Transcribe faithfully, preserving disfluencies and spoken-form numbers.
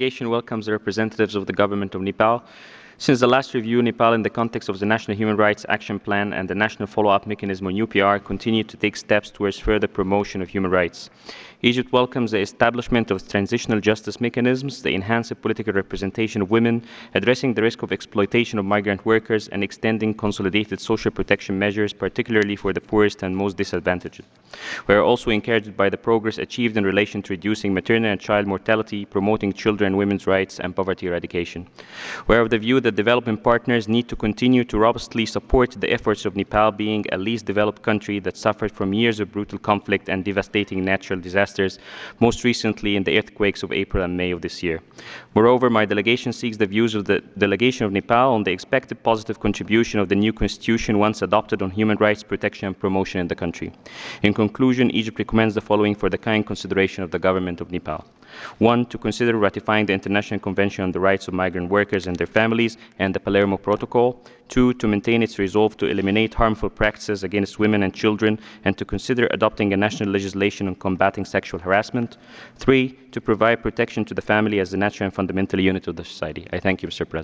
delegation welcomes the representatives of the government of Nepal. Since the last review, Nepal, in the context of the National Human Rights Action Plan and the National Follow-up Mechanism on U P R, continued to take steps towards further promotion of human rights. Egypt welcomes the establishment of transitional justice mechanisms, the enhanced political representation of women, addressing the risk of exploitation of migrant workers, and extending consolidated social protection measures, particularly for the poorest and most disadvantaged. We are also encouraged by the progress achieved in relation to reducing maternal and child mortality, promoting children and women's rights, and poverty eradication. We are of the view that development partners need to continue to robustly support the efforts of Nepal, being a least developed country that suffered from years of brutal conflict and devastating natural disasters, most recently in the earthquakes of April and May of this year. Moreover, my delegation seeks the views of the delegation of Nepal on the expected positive contribution of the new constitution once adopted on human rights protection and promotion in the country. In conclusion, Egypt recommends the following for the kind consideration of the government of Nepal. One, to consider ratifying the International Convention on the Rights of Migrant Workers and their Families and the Palermo Protocol. Two, to maintain its resolve to eliminate harmful practices against women and children and to consider adopting a national legislation on combating sexual harassment. Three, to provide protection to the family as the natural and fundamental unit of the society. I thank you, Mister President.